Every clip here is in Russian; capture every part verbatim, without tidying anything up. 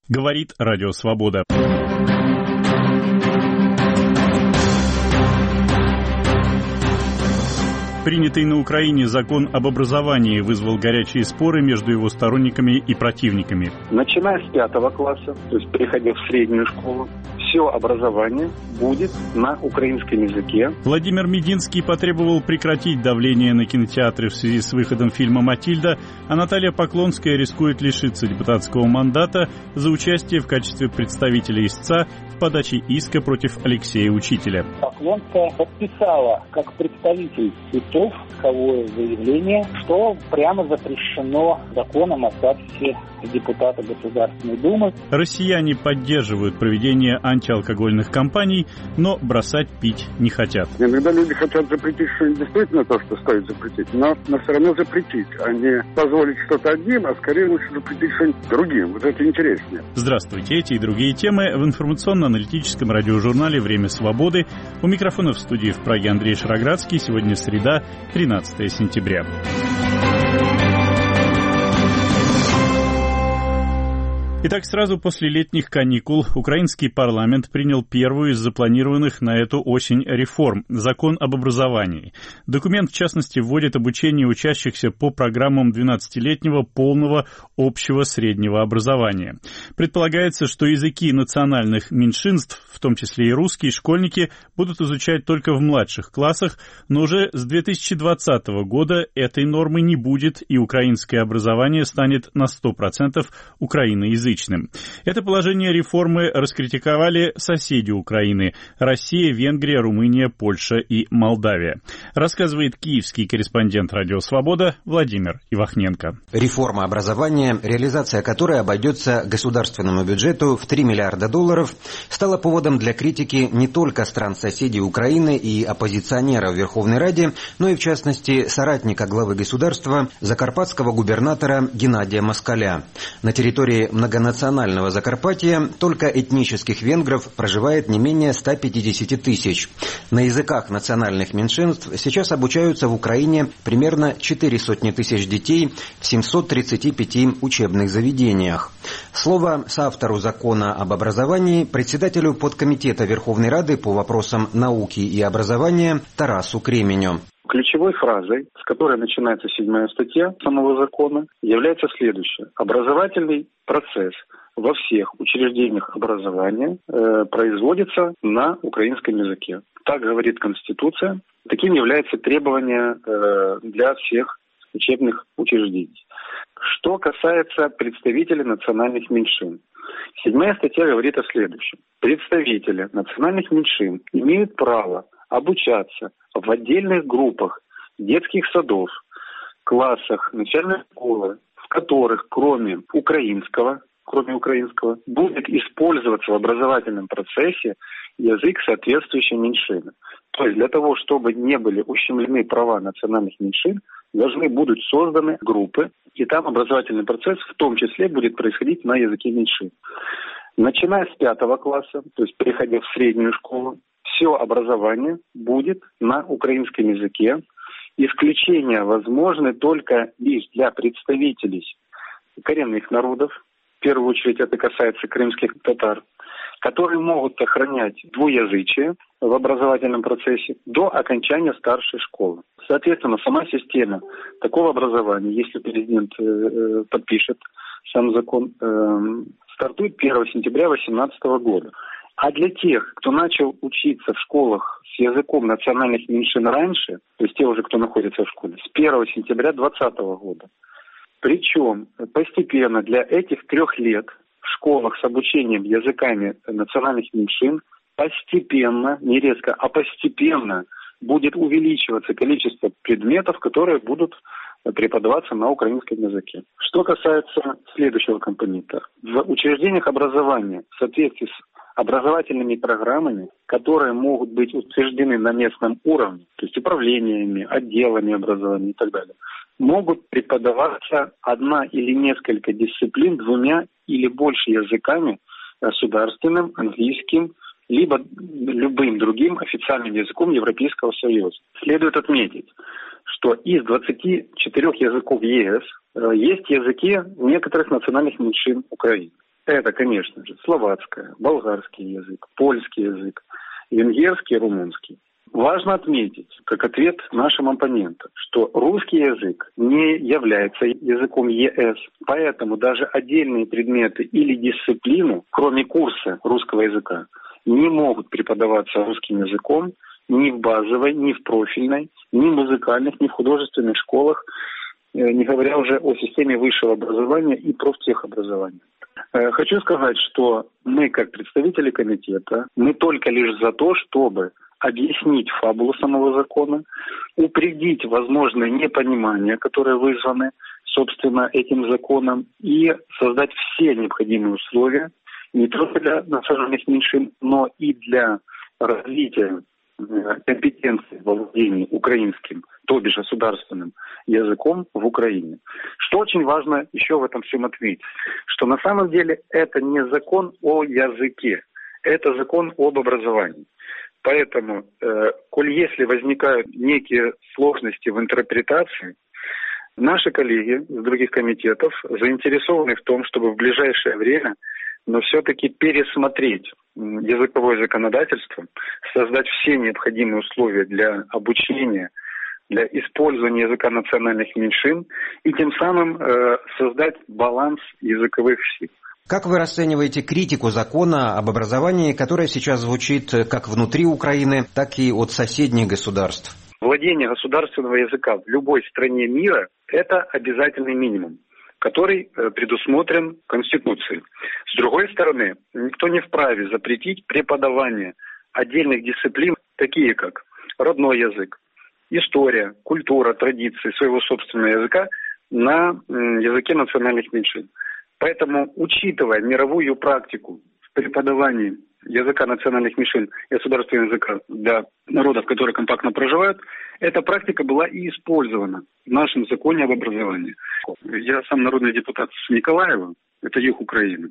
Говорит Радио Свобода. Принятый на Украине закон об образовании вызвал горячие споры между его сторонниками и противниками. Начиная с пятого класса, то есть переходя в среднюю школу, все образование будет на украинском языке. Владимир Мединский потребовал прекратить давление на кинотеатры в связи с выходом фильма «Матильда», а Наталья Поклонская рискует лишиться депутатского мандата за участие в качестве представителя истца в подаче иска против Алексея Учителя. Поклонская подписала как представитель истцов исковое заявление, что прямо запрещено законом о статусе депутата Государственной Думы. Россияне поддерживают проведение антиалкогольных кампаний, но бросать пить не хотят. Иногда люди хотят запретить что-нибудь действительно то, что стоит запретить, но, но все равно запретить, а не позволить что-то одним, а скорее лучше запретить что-нибудь другим. Вот это интереснее. Здравствуйте, эти и другие темы в информационно-аналитическом радиожурнале «Время свободы». У микрофона в студии в Праге Андрей Шароградский. Сегодня среда, тринадцатое сентября. Итак, сразу после летних каникул украинский парламент принял первую из запланированных на эту осень реформ – закон об образовании. Документ, в частности, вводит обучение учащихся по программам двенадцатилетнего полного общего среднего образования. Предполагается, что языки национальных меньшинств, в том числе и русские, школьники будут изучать только в младших классах, но уже с две тысячи двадцатого года этой нормы не будет, и украинское образование станет на сто процентов украиноязычным. Это положение реформы раскритиковали соседи Украины – Россия, Венгрия, Румыния, Польша и Молдавия. Рассказывает киевский корреспондент «Радио Свобода» Владимир Ивахненко. Реформа образования, реализация которой обойдется государственному бюджету в три миллиарда долларов, стала поводом для критики не только стран-соседей Украины и оппозиционеров в Верховной Раде, но и, в частности, соратника главы государства, закарпатского губернатора Геннадия Москаля. На территории многонационального национального Закарпатья только этнических венгров проживает не менее ста пятидесяти тысяч. На языках национальных меньшинств сейчас обучаются в Украине примерно четыре сотни тысяч детей в семьсот тридцати пяти учебных заведениях. Слово соавтору закона об образовании, председателю подкомитета Верховной Рады по вопросам науки и образования Тарасу Кременю. Ключевой фразой, с которой начинается седьмая статья самого закона, является следующее. Образовательный процесс во всех учреждениях образования э, производится на украинском языке. Так говорит Конституция. Таким является требование э, для всех учебных учреждений. Что касается представителей национальных меньшин. Седьмая статья говорит о следующем. Представители национальных меньшин имеют право обучаться в отдельных группах детских садов, классах начальной школы, в которых кроме украинского, кроме украинского, будет использоваться в образовательном процессе язык соответствующей меньшины. То есть для того, чтобы не были ущемлены права национальных меньшин, должны будут созданы группы, и там образовательный процесс в том числе будет происходить на языке меньшин. Начиная с пятого класса, то есть переходя в среднюю школу, все образование будет на украинском языке. Исключения возможны только лишь для представителей коренных народов. В первую очередь это касается крымских татар, которые могут сохранять двуязычие в образовательном процессе до окончания старшей школы. Соответственно, сама система такого образования, если президент э, подпишет сам закон, э, стартует первого сентября две тысячи восемнадцатого года. А для тех, кто начал учиться в школах с языком национальных меньшин раньше, то есть те уже, кто находится в школе, с первого сентября две тысячи двадцатого года. Причем постепенно для этих трех лет в школах с обучением языками национальных меньшин постепенно, не резко, а постепенно будет увеличиваться количество предметов, которые будут преподаваться на украинском языке. Что касается следующего компонента. В учреждениях образования в соответствии с образовательными программами, которые могут быть утверждены на местном уровне, то есть управлениями, отделами образования и так далее, могут преподаваться одна или несколько дисциплин двумя или больше языками: государственным, английским, либо любым другим официальным языком Европейского Союза. Следует отметить, что из двадцати четырёх языков ЕС есть языки некоторых национальных меньшин Украины. Это, конечно же, словацкая, болгарский язык, польский язык, венгерский, румынский. Важно отметить, как ответ нашим оппонентам, что русский язык не является языком ЕС, поэтому даже отдельные предметы или дисциплину, кроме курса русского языка, не могут преподаваться русским языком ни в базовой, ни в профильной, ни в музыкальных, ни в художественных школах, не говоря уже о системе высшего образования и профтехобразования. Хочу сказать, что мы, как представители комитета, мы только лишь за то, чтобы объяснить фабулу самого закона, упредить возможные непонимания, которые вызваны, собственно, этим законом, и создать все необходимые условия не только для национальных меньшин, но и для развития компетенции во владении украинским, то бишь государственным языком в Украине. Что очень важно еще в этом всем отметить, что на самом деле это не закон о языке, это закон об образовании. Поэтому, э, коль если возникают некие сложности в интерпретации, наши коллеги из других комитетов заинтересованы в том, чтобы в ближайшее время, но все-таки пересмотреть языковое законодательство, создать все необходимые условия для обучения, для использования языка национальных меньшин и тем самым э, создать баланс языковых сил. Как вы расцениваете критику закона об образовании, которая сейчас звучит как внутри Украины, так и от соседних государств? Владение государственного языка в любой стране мира – это обязательный минимум, который предусмотрен Конституцией. С другой стороны, никто не вправе запретить преподавание отдельных дисциплин, такие как родной язык, история, культура, традиции своего собственного языка на языке национальных меньшин. Поэтому, учитывая мировую практику в преподавании языка национальных меньшин и государственного языка для народов, которые компактно проживают, эта практика была и использована в нашем законе об образовании. Я сам народный депутат с Николаева, это юг Украины.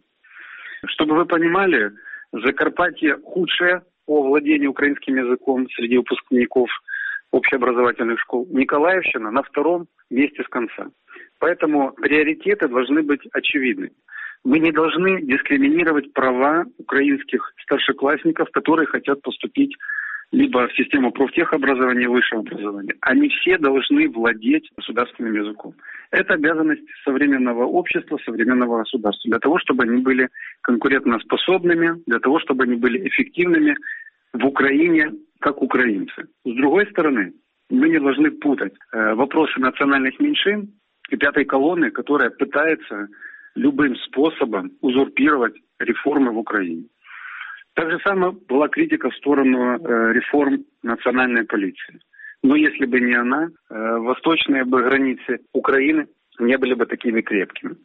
Чтобы вы понимали, Закарпатье худшее по владению украинским языком среди выпускников общеобразовательных школ. Николаевщина на втором месте с конца. Поэтому приоритеты должны быть очевидны. Мы не должны дискриминировать права украинских старшеклассников, которые хотят поступить либо в систему профтехобразования и высшего образования. Они все должны владеть государственным языком. Это обязанность современного общества, современного государства, для того, чтобы они были конкурентоспособными, для того, чтобы они были эффективными в Украине как украинцы. С другой стороны, мы не должны путать э, вопросы национальных меньшин и пятой колонны, которая пытается любым способом узурпировать реформы в Украине. Так же самое была критика в сторону э, реформ национальной полиции. Но если бы не она, э, восточные бы границы Украины не были бы такими крепкими.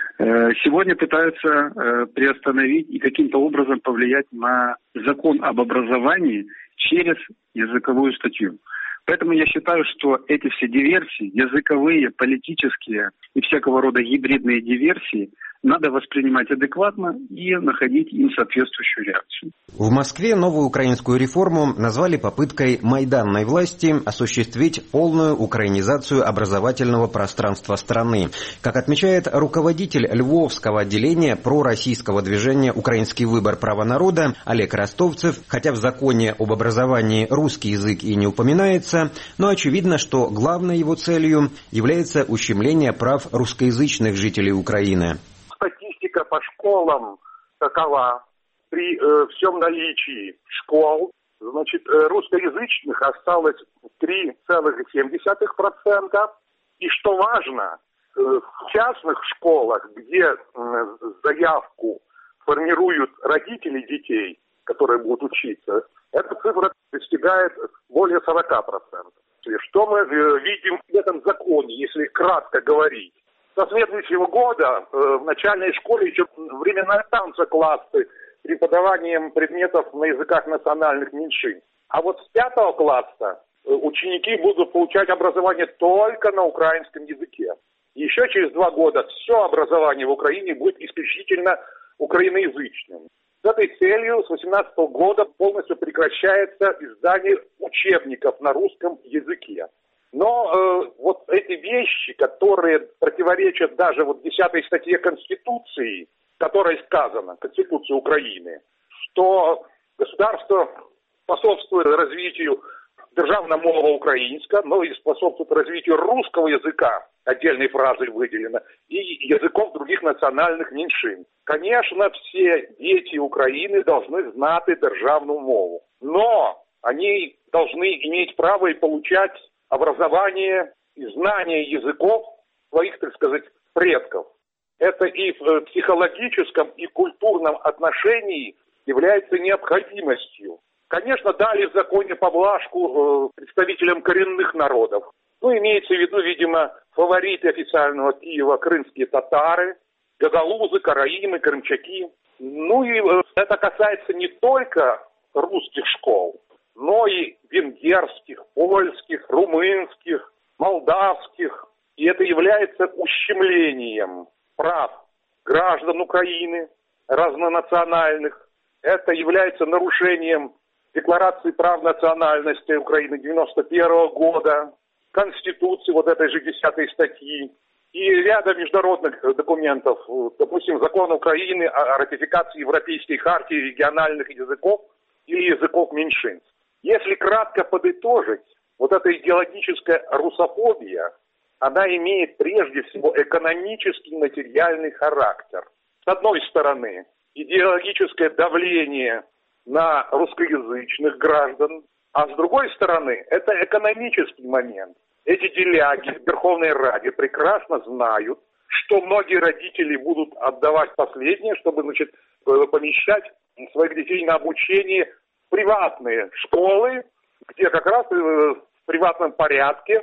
Э, сегодня пытаются э, приостановить и каким-то образом повлиять на закон об образовании через языковую статью. Поэтому я считаю, что эти все диверсии, языковые, политические и всякого рода гибридные диверсии, надо воспринимать адекватно и находить им соответствующую реакцию. В Москве новую украинскую реформу назвали попыткой майданной власти осуществить полную украинизацию образовательного пространства страны. Как отмечает руководитель Львовского отделения пророссийского движения «Украинский выбор. Право народа» Олег Ростовцев, хотя в законе об образовании русский язык и не упоминается, но очевидно, что главной его целью является ущемление прав русскоязычных жителей Украины. Статистика по школам такова. При э, всем наличии школ, значит, э, русскоязычных осталось три целых семь десятых процента. И что важно, э, в частных школах, где э, заявку формируют родители детей, которые будут учиться, эта цифра достигает более сорока процентов. Что мы э, видим в этом законе, если кратко говорить? Со следующего года э, в начальной школе еще временная танца классы преподаванием предметов на языках национальных меньшин. А вот с пятого класса э, ученики будут получать образование только на украинском языке. Еще через два года все образование в Украине будет исключительно украиноязычным. С этой целью с две тысячи восемнадцатого года полностью прекращается издание учебников на русском языке. Но э, вот эти вещи, которые противоречат даже вот десятой статье Конституции, в которой сказано, Конституции Украины, что государство способствует развитию державной мовы украинска, но и способствует развитию русского языка, отдельной фразой выделено, и языков других национальных меньшин. Конечно, все дети Украины должны знать державную мову, но они должны иметь право и получать образование и знание языков своих, так сказать, предков. Это и в психологическом, и культурном отношении является необходимостью. Конечно, дали в законе поблажку представителям коренных народов. Ну, имеется в виду, видимо, фавориты официального Киева, крымские татары, гагаузы, караимы, крымчаки. Ну и это касается не только русских школ, но и венгерских, польских, румынских, молдавских. И это является ущемлением прав граждан Украины, разнонациональных. Это является нарушением Декларации прав национальности Украины девяносто первого года, Конституции вот этой же десятой статьи и ряда международных документов, допустим, закон Украины о ратификации Европейской хартии региональных языков или языков меньшинств. Если кратко подытожить, вот эта идеологическая русофобия, она имеет прежде всего экономический и материальный характер. С одной стороны, идеологическое давление на русскоязычных граждан, а с другой стороны, это экономический момент. Эти деляги в Верховной Раде прекрасно знают, что многие родители будут отдавать последнее, чтобы, значит, помещать своих детей на обучение в приватные школы, где как раз в приватном порядке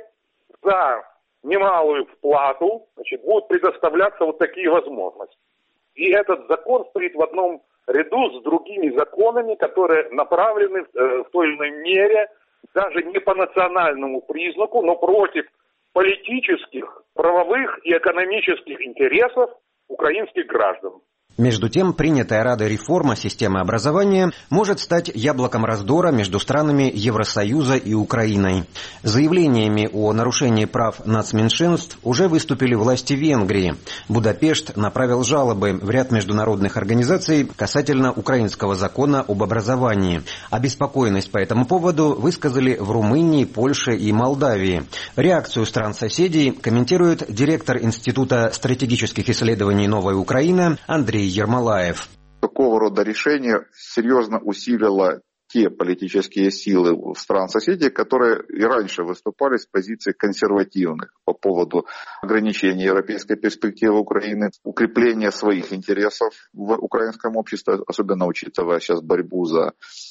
за немалую вплату, значит, будут предоставляться вот такие возможности. И этот закон стоит в одном ряду с другими законами, которые направлены в той или иной мере даже не по национальному признаку, но против политических, правовых и экономических интересов украинских граждан. Между тем, принятая Радой реформа системы образования может стать яблоком раздора между странами Евросоюза и Украиной. Заявлениями о нарушении прав нацменьшинств уже выступили власти Венгрии. Будапешт направил жалобы в ряд международных организаций касательно украинского закона об образовании. Обеспокоенность по этому поводу высказали в Румынии, Польше и Молдавии. Реакцию стран-соседей комментирует директор Института стратегических исследований «Новая Украина» Андрей Ермолаев. Такого рода решение серьезно усилило те политические силы стран-соседей, которые и раньше выступали с позиции консервативных по поводу ограничения европейской перспективы Украины, укрепления своих интересов в украинском обществе, особенно учитывая сейчас борьбу за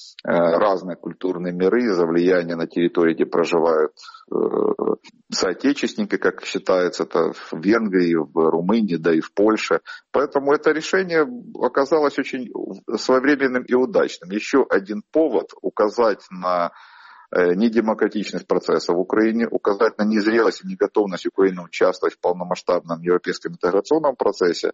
разные культурные миры, за влияние на территории, где проживают э, соотечественники, как считается, это в Венгрии, в Румынии, да и в Польше. Поэтому это решение оказалось очень своевременным и удачным. Еще один повод указать на э, недемократичность процесса в Украине, указать на незрелость и неготовность Украины участвовать в полномасштабном европейском интеграционном процессе.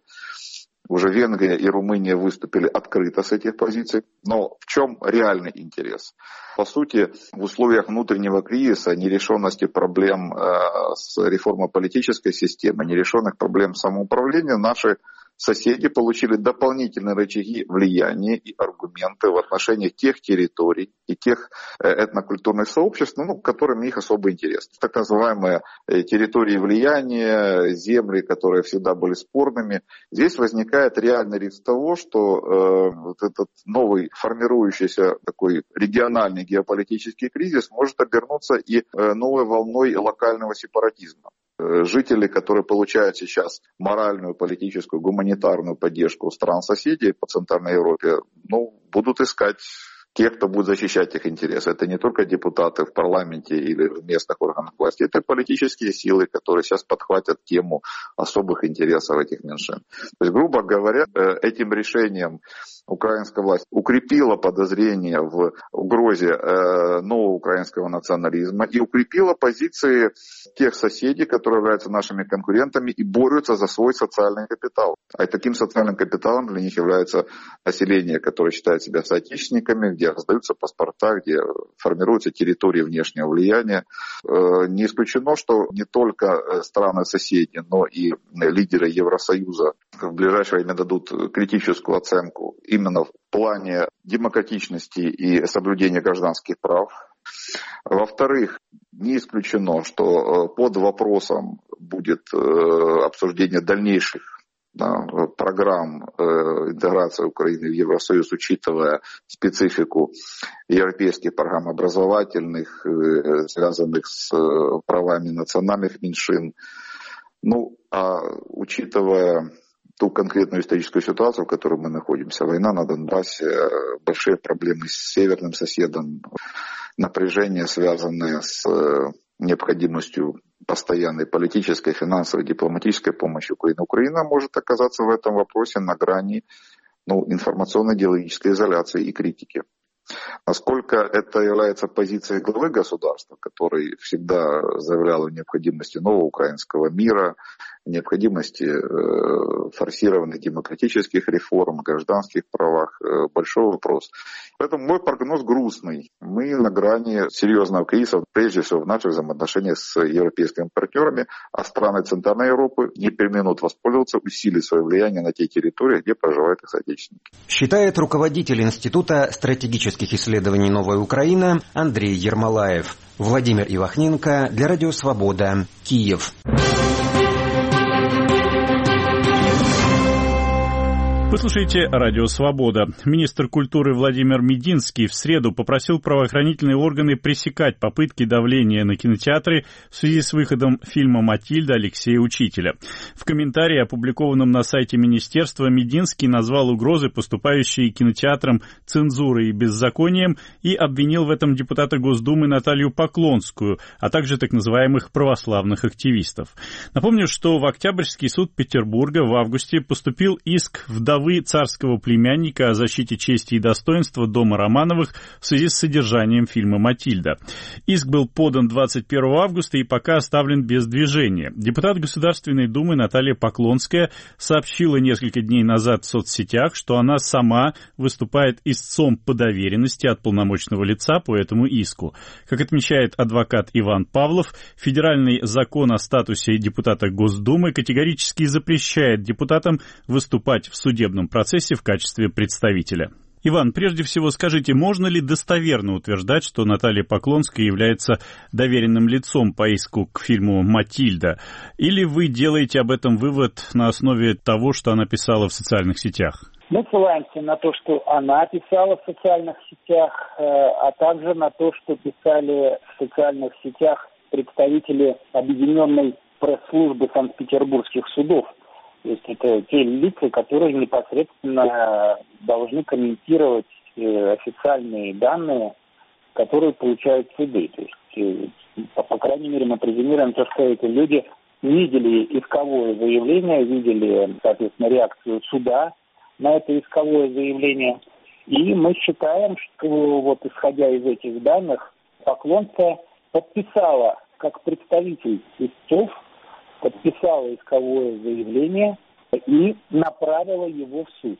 Уже Венгрия и Румыния выступили открыто с этих позиций. Но в чем реальный интерес? По сути, в условиях внутреннего кризиса, нерешенности проблем э, с реформой политической системы, нерешенных проблем самоуправления, наши соседи получили дополнительные рычаги влияния и аргументы в отношении тех территорий и тех этнокультурных сообществ, ну, к которым их особо интерес. Так называемые территории влияния, земли, которые всегда были спорными. Здесь возникает реальный риск того, что э, вот этот новый формирующийся такой региональный геополитический кризис может обернуться и э, новой волной локального сепаратизма. Жители, которые получают сейчас моральную, политическую, гуманитарную поддержку стран-соседей по Центральной Европе, ну, будут искать тех, кто будет защищать их интересы. Это не только депутаты в парламенте или в местных органах власти, это политические силы, которые сейчас подхватят тему особых интересов этих меньшин. То есть, грубо говоря, этим решением украинская власть укрепила подозрения в угрозе э, нового украинского национализма и укрепила позиции тех соседей, которые являются нашими конкурентами и борются за свой социальный капитал. А таким социальным капиталом для них является население, которое считает себя соотечественниками, где раздаются паспорта, где формируются территории внешнего влияния. Э, не исключено, что не только страны-соседи, но и лидеры Евросоюза в ближайшее время дадут критическую оценку именно в плане демократичности и соблюдения гражданских прав. Во-вторых, не исключено, что под вопросом будет обсуждение дальнейших да, программ интеграции Украины в Евросоюз, учитывая специфику европейских программ образовательных, связанных с правами национальных меньшин. Ну, а учитывая ту конкретную историческую ситуацию, в которой мы находимся, война на Донбассе, большие проблемы с северным соседом, напряжение, связанное с необходимостью постоянной политической, финансовой, дипломатической помощи Украине. Украина может оказаться в этом вопросе на грани ну, информационно-идеологической изоляции и критики. Насколько это является позицией главы государства, который всегда заявлял о необходимости нового украинского мира, необходимости э, форсированных демократических реформ, гражданских правах, э, большой вопрос. Поэтому мой прогноз грустный. Мы на грани серьезного кризиса, прежде всего в наших взаимоотношениях с европейскими партнерами, а страны Центральной Европы не преминут воспользоваться, усилить свое влияние на те территории, где проживают их соотечественники. Считает руководитель Института стратегических исследований «Новая Украина» Андрей Ермолаев. Владимир Ивахненко для Радио Свобода, Киев. Вы слушаете Радио Свобода. Министр культуры Владимир Мединский в среду попросил правоохранительные органы пресекать попытки давления на кинотеатры в связи с выходом фильма «Матильда» Алексея Учителя. В комментарии, опубликованном на сайте министерства, Мединский назвал угрозы, поступающие кинотеатрам, цензурой и беззаконием, и обвинил в этом депутата Госдумы Наталью Поклонскую, а также так называемых православных активистов. Напомню, что в Октябрьский суд Петербурга в августе поступил иск вдовы царского племянника о защите чести и достоинства дома Романовых в связи с содержанием фильма «Матильда». Иск был подан двадцать первого августа и пока оставлен без движения. Депутат Государственной Думы Наталья Поклонская сообщила несколько дней назад в соцсетях, что она сама выступает истцом по доверенности от полномочного лица по этому иску. Как отмечает адвокат Иван Павлов, федеральный закон о статусе депутата Госдумы категорически запрещает депутатам выступать в судебном процессе в качестве представителя. Иван, прежде всего скажите, можно ли достоверно утверждать, что Наталья Поклонская является доверенным лицом по иску к фильму «Матильда»? Или вы делаете об этом вывод на основе того, что она писала в социальных сетях? Мы ссылаемся на то, что она писала в социальных сетях, а также на то, что писали в социальных сетях представители Объединенной пресс-службы Санкт-Петербургских судов. То есть это те лица, которые непосредственно должны комментировать э, официальные данные, которые получают суды. То есть, э, по, по крайней мере, мы презюмируем то, что эти люди видели исковое заявление, видели, соответственно, реакцию суда на это исковое заявление. И мы считаем, что вот исходя из этих данных, Поклонская подписала как представитель истцов, подписала исковое заявление и направила его в суд.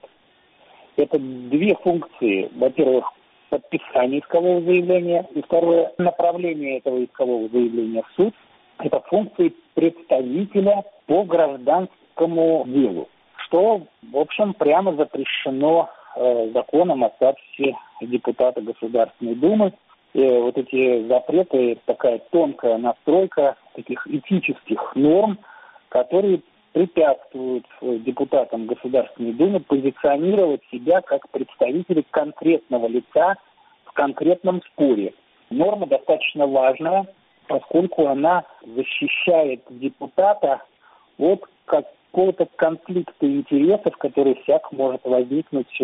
Это две функции. Во-первых, подписание искового заявления, и второе, направление этого искового заявления в суд. Это функции представителя по гражданскому делу, что, в общем, прямо запрещено э, законом о статусе депутата Государственной Думы. И вот эти запреты, такая тонкая настройка таких этических норм, которые препятствуют депутатам Государственной Думы позиционировать себя как представители конкретного лица в конкретном споре. Норма достаточно важная, поскольку она защищает депутата от какого-то конфликта интересов, который всяк может возникнуть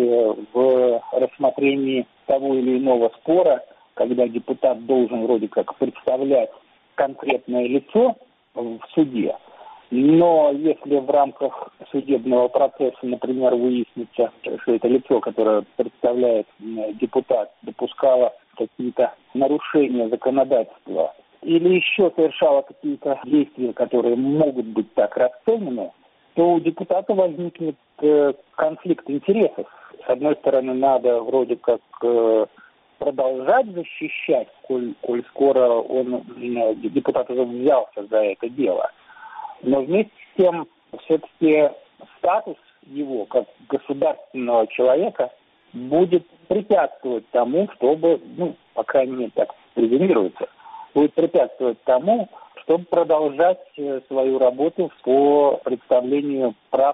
в рассмотрении того или иного спора, когда депутат должен вроде как представлять конкретное лицо в суде, Но если в рамках судебного процесса, например, выяснится, что это лицо, которое представляет депутат, допускало какие-то нарушения законодательства или еще совершало какие-то действия, которые могут быть так расценены, то у депутата возникнет э, конфликт интересов. С одной стороны, надо вроде как э, продолжать защищать, коль, коль скоро он, э, депутат уже взялся за это дело. Но вместе с тем, все-таки статус его, как государственного человека, будет препятствовать тому, чтобы, ну, по крайней мере, так презюмируется, будет препятствовать тому, чтобы продолжать свою работу по представлению прав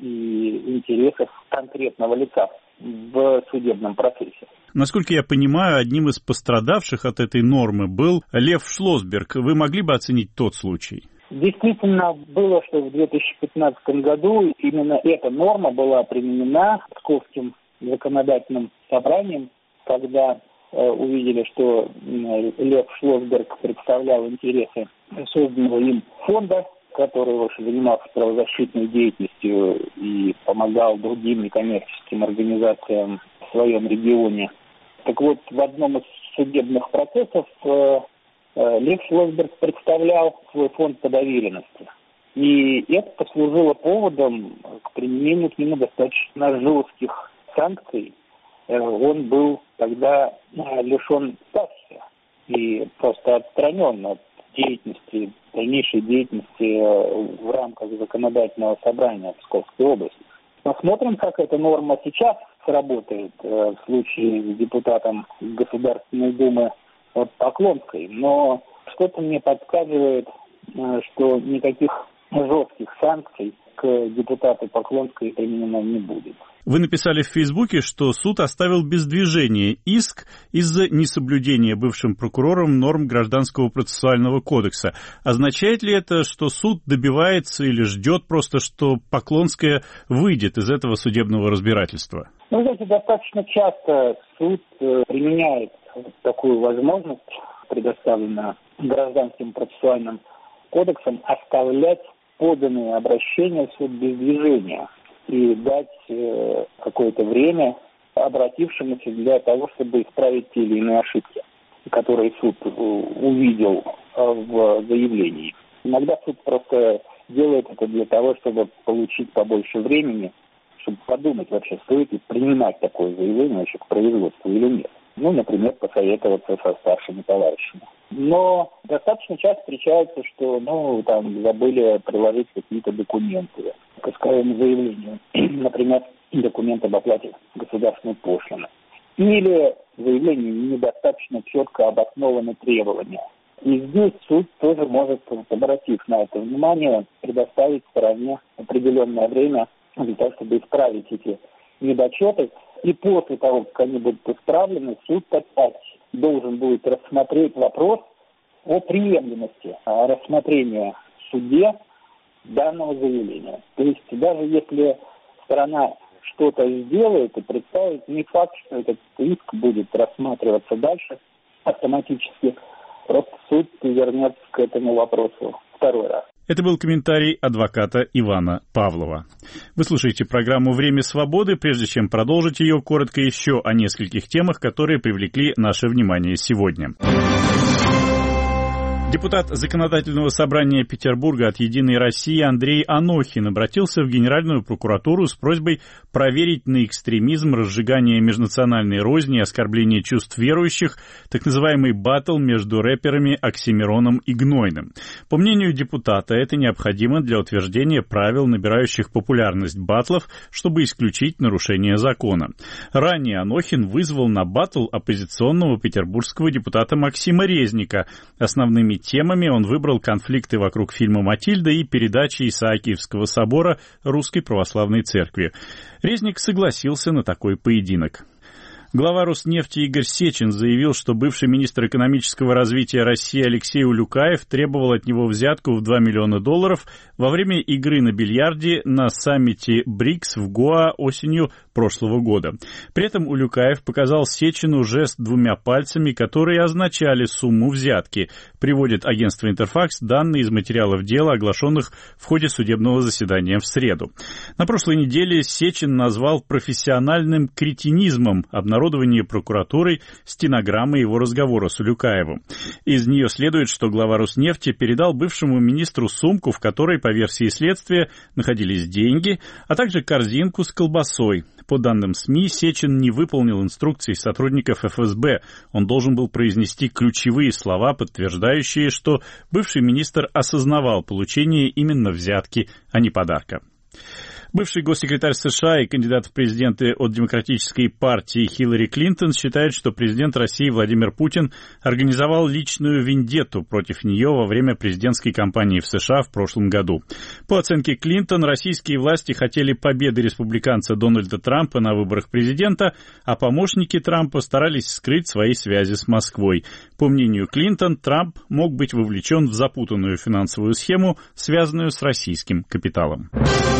и интересов конкретного лица в судебном процессе. Насколько я понимаю, одним из пострадавших от этой нормы был Лев Шлосберг. Вы могли бы оценить тот случай? Действительно было, что в две тысячи пятнадцатом году именно эта норма была применена Псковским законодательным собранием, когда э, увидели, что э, Лев Шлосберг представлял интересы созданного им фонда, который вообще занимался правозащитной деятельностью и помогал другим некоммерческим организациям в своем регионе. Так вот, в одном из судебных процессов э, э, Лев Шлосберг представлял свой фонд по доверенности. И это послужило поводом к применению к нему достаточно жестких санкций. Э, он был тогда э, лишен статуса и просто отстранен от деятельности, дальнейшей деятельности в рамках законодательного собрания Псковской области. Посмотрим, как эта норма сейчас сработает в случае с депутатом Государственной Думы от Поклонской. Но что-то мне подсказывает, что никаких жестких санкций к депутату Поклонской применено не будет. Вы написали в Фейсбуке, что суд оставил без движения иск из-за несоблюдения бывшим прокурором норм Гражданского процессуального кодекса. Означает ли это, что суд добивается или ждет просто, что Поклонская выйдет из этого судебного разбирательства? Ну, знаете, достаточно часто суд применяет такую возможность, предоставленную Гражданским процессуальным кодексом, оставлять поданные обращения в суд без движения и дать э, какое-то время обратившемуся для того, чтобы исправить те или иные ошибки, которые суд э, увидел э, в заявлении. Иногда суд просто делает это для того, чтобы получить побольше времени, чтобы подумать вообще, стоит ли принимать такое заявление вообще к производству или нет. Ну, например, посоветоваться со старшими товарищами. Но достаточно часто встречается, что, ну, там, забыли приложить какие-то документы к исковому заявлению. Например, документ об оплате государственной пошлины. Или в заявлении недостаточно четко обоснованы требования. И здесь суд тоже может, обратив на это внимание, предоставить стороне определенное время для того, чтобы исправить эти недочеты. И после того, как они будут исправлены, суд опять должен будет рассмотреть вопрос о приемлемости рассмотрения в суде данного заявления. То есть даже если сторона что-то сделает и представит, не факт, что этот иск будет рассматриваться дальше автоматически. Просто суд вернется к этому вопросу второй раз. Это был комментарий адвоката Ивана Павлова. Вы слушаете программу «Время свободы». Прежде чем продолжить ее, коротко еще о нескольких темах, которые привлекли наше внимание сегодня. Депутат Законодательного собрания Петербурга от «Единой России» Андрей Анохин обратился в Генеральную прокуратуру с просьбой проверить на экстремизм, разжигание межнациональной розни, оскорбление чувств верующих, так называемый баттл между рэперами Оксимироном и Гнойным. По мнению депутата, это необходимо для утверждения правил, набирающих популярность баттлов, чтобы исключить нарушение закона. Ранее Анохин вызвал на баттл оппозиционного петербургского депутата Максима Резника. Основными темами он выбрал конфликты вокруг фильма «Матильда» и передачи Исаакиевского собора Русской Православной Церкви. Резник согласился на такой поединок. Глава Роснефти Игорь Сечин заявил, что бывший министр экономического развития России Алексей Улюкаев требовал от него взятку в два миллиона долларов во время игры на бильярде на саммите БРИКС в Гоа осенью прошлого года. При этом Улюкаев показал Сечину жест двумя пальцами, которые означали сумму взятки, приводит агентство «Интерфакс» данные из материалов дела, оглашенных в ходе судебного заседания в среду. На прошлой неделе Сечин назвал профессиональным кретинизмом обнародование прокуратурой стенограммы его разговора с Улюкаевым. Из нее следует, что глава Роснефти передал бывшему министру сумку, в которой, по версии следствия, находились деньги, а также корзинку с колбасой. По данным СМИ, Сечин не выполнил инструкций сотрудников эф эс бэ. Он должен был произнести ключевые слова, подтверждающие, что бывший министр осознавал получение именно взятки, а не подарка. Бывший госсекретарь США и кандидат в президенты от Демократической партии Хиллари Клинтон считает, что президент России Владимир Путин организовал личную вендетту против нее во время президентской кампании в США в прошлом году. По оценке Клинтон, российские власти хотели победы республиканца Дональда Трампа на выборах президента, а помощники Трампа старались скрыть свои связи с Москвой. По мнению Клинтон, Трамп мог быть вовлечен в запутанную финансовую схему, связанную с российским капиталом.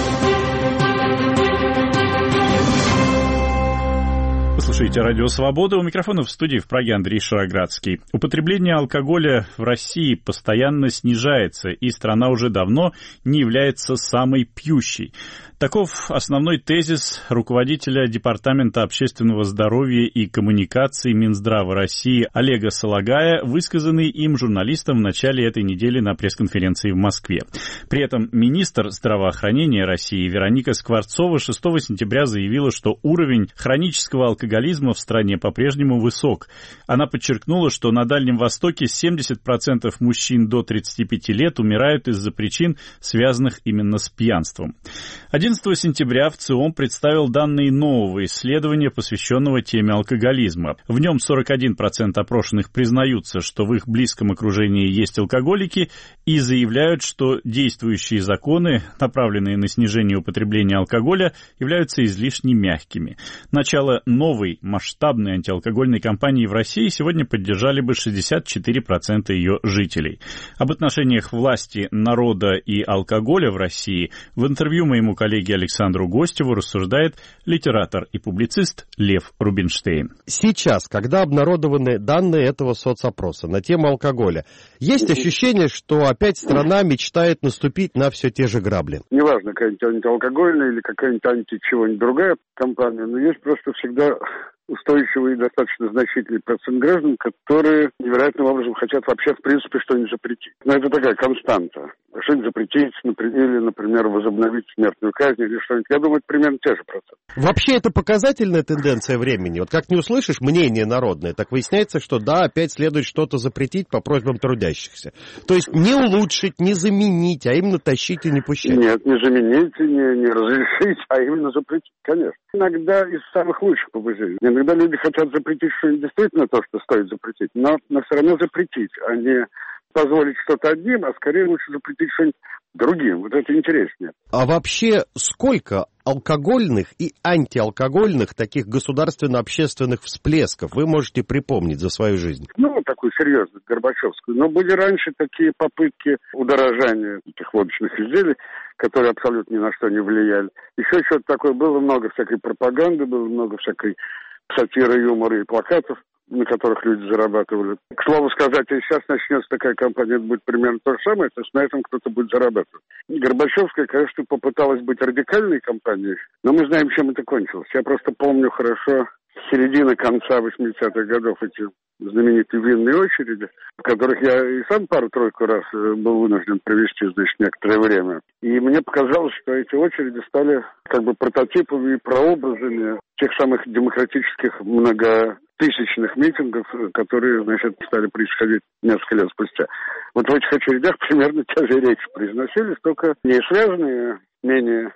Слушайте «Радио Свобода». У микрофона в студии в Праге Андрей Шароградский. Употребление алкоголя в России постоянно снижается, и страна уже давно не является самой пьющей. Таков основной тезис руководителя Департамента общественного здоровья и коммуникаций Минздрава России Олега Салагая, высказанный им журналистам в начале этой недели на пресс-конференции в Москве. При этом министр здравоохранения России Вероника Скворцова шестого сентября заявила, что уровень хронического алкоголизма в стране по-прежнему высок. Она подчеркнула, что на Дальнем Востоке семьдесят процентов мужчин до тридцати пяти лет умирают из-за причин, связанных именно с пьянством. одиннадцатого сентября в ЦИОМ представил данные нового исследования, посвященного теме алкоголизма. В нем сорок один процент опрошенных признаются, что в их близком окружении есть алкоголики, и заявляют, что действующие законы, направленные на снижение употребления алкоголя, являются излишне мягкими. Начало новой масштабной антиалкогольной кампании в России сегодня поддержали бы шестьдесят четыре процента ее жителей. Об отношениях власти, народа и алкоголя в России в интервью моему коллеге Александру Гостеву рассуждает литератор и публицист Лев Рубинштейн. Сейчас, когда обнародованы данные этого соцопроса на тему алкоголя, есть ощущение, что опять страна мечтает наступить на все те же грабли? Неважно, какая-нибудь антиалкогольная или какая-нибудь анти-чего-нибудь другая компания, но есть просто всегда устойчивый и достаточно значительный процент граждан, которые невероятным образом хотят вообще, в принципе, что-нибудь запретить. Но это такая константа. Что-нибудь запретить, или, например, возобновить смертную казнь или что-нибудь. Я думаю, это примерно те же проценты. Вообще это показательная тенденция времени. Вот как не услышишь мнение народное, так выясняется, что да, опять следует что-то запретить по просьбам трудящихся. То есть не улучшить, не заменить, а именно тащить и не пущать. Нет, не заменить, не, не разрешить, а именно запретить, конечно. Иногда из самых лучших побуждений. Иногда люди хотят запретить что-нибудь действительно то, что стоит запретить, но, но все равно запретить, а не позволить что-то одним, а скорее лучше запретить что-нибудь другим. Вот это интереснее. А вообще сколько алкогольных и антиалкогольных таких государственно-общественных всплесков вы можете припомнить за свою жизнь? Ну, такую серьезную, Горбачевскую. Но были раньше такие попытки удорожания этих водочных изделий, которые абсолютно ни на что не влияли. Еще что-то такое было, много всякой пропаганды, было много всякой сатиры, юмора и плакатов, на которых люди зарабатывали. К слову сказать, если сейчас начнется такая кампания, это будет примерно то же самое, то есть на этом кто-то будет зарабатывать. Горбачевская, конечно, попыталась быть радикальной кампанией, но мы знаем, чем это кончилось. Я просто помню хорошо середины, конца восьмидесятых годов эти знаменитые винные очереди, в которых я и сам пару-тройку раз был вынужден провести, значит, некоторое время. И мне показалось, что эти очереди стали как бы прототипами и прообразами тех самых демократических многотысячных митингов, которые, значит, стали происходить несколько лет спустя. Вот в этих очередях примерно те же речи произносились, только не связанные, менее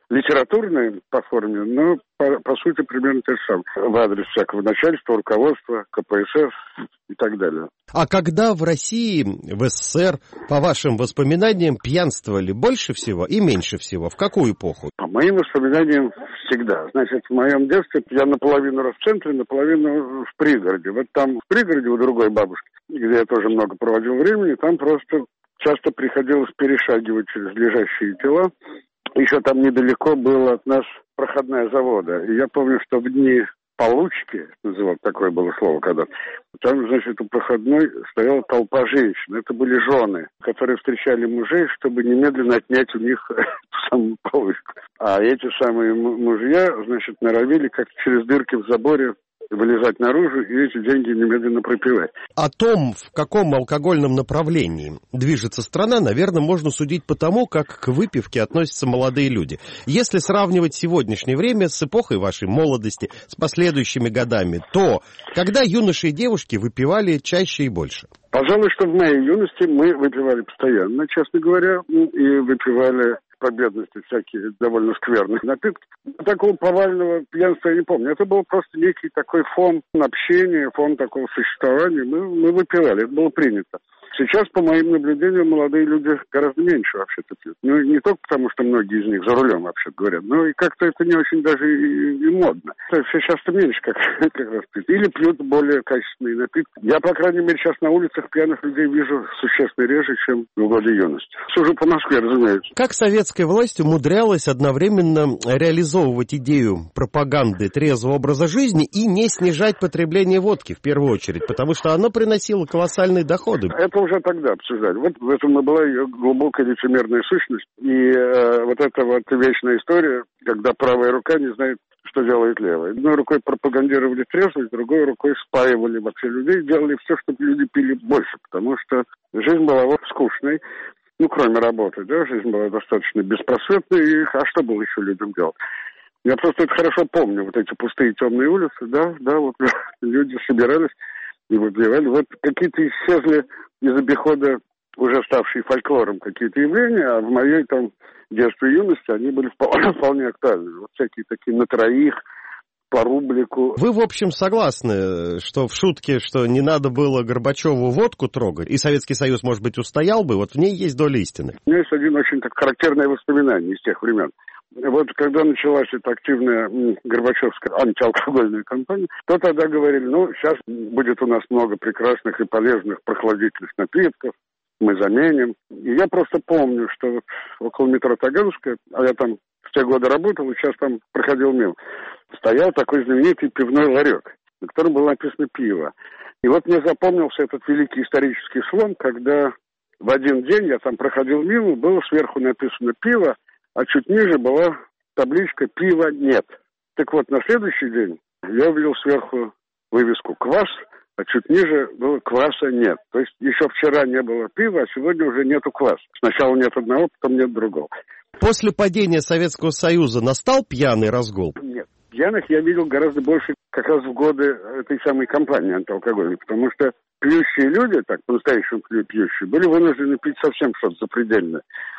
литературные по форме, но по, по сути примерно то же самое. В адрес всякого начальства, руководства, ка пэ эс эс и так далее. А когда в России, в эс эс эс эр, по вашим воспоминаниям, пьянствовали больше всего и меньше всего? В какую эпоху? По моим воспоминаниям, всегда. Значит, в моем детстве я наполовину рос в центре, наполовину в пригороде. Вот там в пригороде у другой бабушки, где я тоже много проводил времени, там просто часто приходилось перешагивать через лежащие тела. Еще там недалеко было от нас проходная завода. И я помню, что в дни получки, называл такое было слово когда-то, там, значит, у проходной стояла толпа женщин. Это были жены, которые встречали мужей, чтобы немедленно отнять у них ту самую получку. А эти самые мужья, значит, норовили как-то через дырки в заборе вылезать наружу и эти деньги немедленно пропивать. О том, в каком алкогольном направлении движется страна, наверное, можно судить по тому, как к выпивке относятся молодые люди. Если сравнивать сегодняшнее время с эпохой вашей молодости, с последующими годами, то когда юноши и девушки выпивали чаще и больше? Пожалуй, что в моей юности мы выпивали постоянно, честно говоря, и выпивали по бедности всякие довольно скверные напитки. Такого повального пьянства я не помню. Это был просто некий такой фон общения, фон такого существования. Мы, мы выпивали, это было принято. Сейчас, по моим наблюдениям, молодые люди гораздо меньше вообще-то пьют. Ну, не только потому, что многие из них за рулем вообще говорят, но и как-то это не очень даже и, и модно. Все часто меньше как, как раз пьют. Или пьют более качественные напитки. Я, по крайней мере, сейчас на улицах пьяных людей вижу существенно реже, чем в годы юности. Сужу по Москве, разумеется. Как советская власть умудрялась одновременно реализовывать идею пропаганды трезвого образа жизни и не снижать потребление водки в первую очередь, потому что она приносила колоссальные доходы? Это уже тогда обсуждали. Вот в этом и была ее глубокая лицемерная сущность. И э, вот эта вот вечная история, когда правая рука не знает, что делает левая. Одной рукой пропагандировали трезвость, другой рукой спаивали вообще людей, делали все, чтобы люди пили больше, потому что жизнь была вот скучной. Ну, кроме работы, да, жизнь была достаточно беспросветной, и, а что было еще людям делать? Я просто это хорошо помню, вот эти пустые темные улицы, да, да, вот люди собирались и выпивали. Вот какие-то исчезли из обихода уже ставшие фольклором какие-то явления, а в моей там детстве и юности они были вполне, вполне актуальны. Вот всякие такие на троих, по рублику. Вы, в общем, согласны, что в шутке, что не надо было Горбачеву водку трогать, и Советский Союз, может быть, устоял бы, вот в ней есть доля истины? У меня есть один очень так характерное воспоминание из тех времен. Вот когда началась эта активная горбачевская антиалкогольная кампания, то тогда говорили, ну, сейчас будет у нас много прекрасных и полезных прохладительных напитков, мы заменим. И я просто помню, что вот около метро Таганская, а я там в те годы работал, и сейчас там проходил мимо, стоял такой знаменитый пивной ларек, на котором было написано «пиво». И вот мне запомнился этот великий исторический слом, когда в один день я там проходил мимо, было сверху написано «пиво», а чуть ниже была табличка «пива нет». Так вот, на следующий день я увидел сверху вывеску «квас», а чуть ниже было «кваса нет». То есть еще вчера не было пива, а сегодня уже нету кваса. Сначала нет одного, потом нет другого. После падения Советского Союза настал пьяный разгул? Нет. Пьяных я видел гораздо больше как раз в годы этой самой кампании антиалкогольной, потому что пьющие люди, так по-настоящему пьющие, были вынуждены пить совсем что-то запредельное.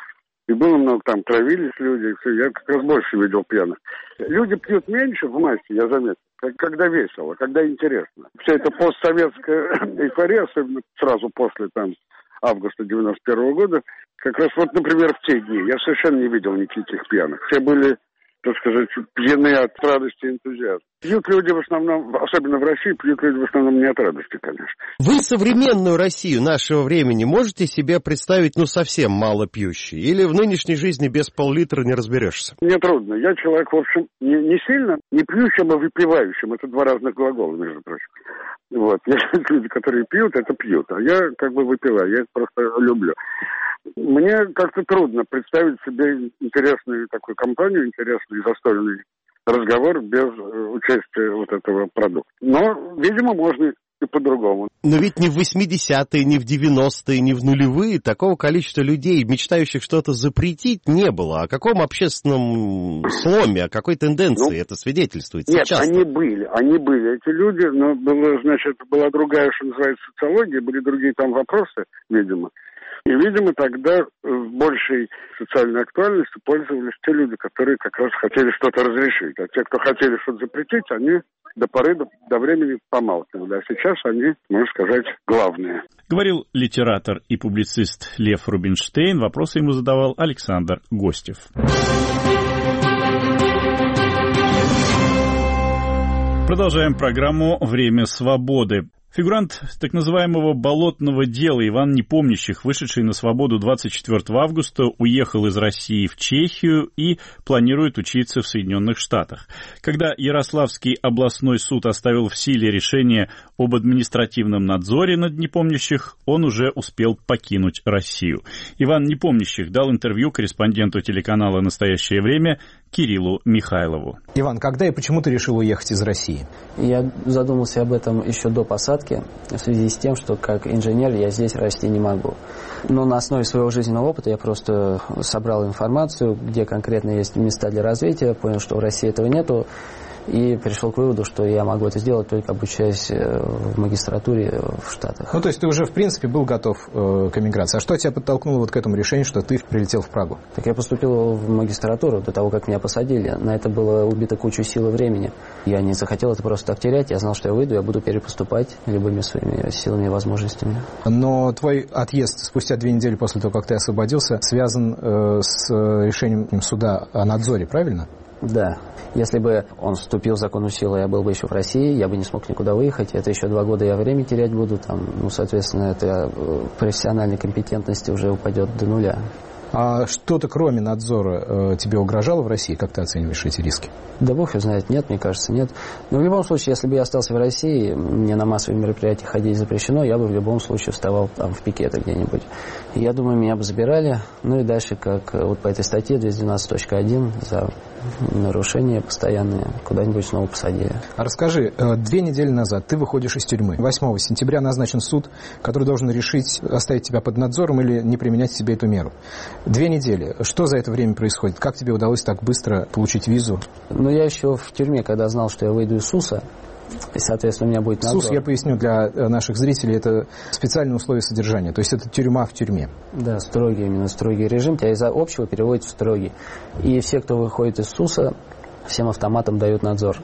И было много, там травились люди, и все. Я как раз больше видел пьяных. Люди пьют меньше в массе, я заметил, когда весело, когда интересно. Вся эта постсоветская эйфория, особенно сразу после там августа девяносто первого года, как раз вот, например, в те дни я совершенно не видел никаких пьяных. Все были, так сказать, пьяны от радости и энтузиазма. Пьют люди в основном, особенно в России, пьют люди в основном не от радости, конечно. Вы современную Россию нашего времени можете себе представить, ну, совсем мало пьющей? Или в нынешней жизни без пол-литра не разберешься? Мне трудно. Я человек, в общем, не, не сильно не пьющим, а выпивающим. Это два разных глагола, между прочим. Вот. Есть люди, которые пьют, это пьют. А я как бы выпиваю. Я это просто люблю. Мне как-то трудно представить себе интересную такую компанию, интересный застольный разговор без участия вот этого продукта. Но, видимо, можно и по-другому. Но ведь ни в восьмидесятые, ни в девяностые, ни в нулевые такого количества людей, мечтающих что-то запретить, не было. О каком общественном сломе, о какой тенденции ну, это свидетельствует нет, сейчас? Нет, они были, они были, эти люди, но было, значит, была другая, что называется, социология, были другие там вопросы, видимо. И, видимо, тогда с большей социальной актуальностью пользовались те люди, которые как раз хотели что-то разрешить. А те, кто хотели что-то запретить, они до поры до, до времени помалкивали. А сейчас они, можно сказать, главные. Говорил литератор и публицист Лев Рубинштейн. Вопросы ему задавал Александр Гостев. Продолжаем программу «Время свободы». Фигурант так называемого болотного дела Иван Непомнящих, вышедший на свободу двадцать четвёртого августа, уехал из России в Чехию и планирует учиться в Соединенных Штатах. Когда Ярославский областной суд оставил в силе решение об административном надзоре над Непомнящих, он уже успел покинуть Россию. Иван Непомнящих дал интервью корреспонденту телеканала «Настоящее время» Кириллу Михайлову. Иван, когда и почему ты решил уехать из России? Я задумался об этом еще до посадки, в связи с тем, что как инженер я здесь расти не могу. Но на основе своего жизненного опыта я просто собрал информацию, где конкретно есть места для развития, понял, что в России этого нету, и пришел к выводу, что я могу это сделать, только обучаясь в магистратуре в Штатах. Ну, то есть ты уже, в принципе, был готов э, к эмиграции. А что тебя подтолкнуло вот к этому решению, что ты прилетел в Прагу? Так я поступил в магистратуру до того, как меня посадили. На это было убито кучу сил и времени. Я не захотел это просто так терять. Я знал, что я выйду, я буду перепоступать любыми своими силами и возможностями. Но твой отъезд спустя две недели после того, как ты освободился, связан э, с решением суда о надзоре, правильно? Да. Если бы он вступил в законную силу, я был бы еще в России, я бы не смог никуда выехать. Это еще два года я время терять буду. Там, ну, соответственно, это профессиональной компетентности уже упадет до нуля. А что-то кроме надзора э, тебе угрожало в России? Как ты оцениваешь эти риски? Да бог его знает, нет, мне кажется, нет. Но в любом случае, если бы я остался в России, мне на массовые мероприятия ходить запрещено, я бы в любом случае вставал там в пикеты где-нибудь. И я думаю, меня бы забирали. Ну и дальше, как вот по этой статье двести двенадцать точка один за нарушение постоянное, куда-нибудь снова посадили. А расскажи, две недели назад ты выходишь из тюрьмы. восьмого сентября назначен суд, который должен решить, оставить тебя под надзором или не применять себе эту меру. Две недели. Что за это время происходит? Как тебе удалось так быстро получить визу? Ну, я еще в тюрьме, когда знал, что я выйду из СУСа, и, соответственно, у меня будет надзор. СУС, я поясню для наших зрителей, это специальные условия содержания. То есть это тюрьма в тюрьме. Да, строгий, именно строгий режим. Тебя из-за общего переводят в строгий. И все, кто выходит из СУСа, всем автоматом дают надзор.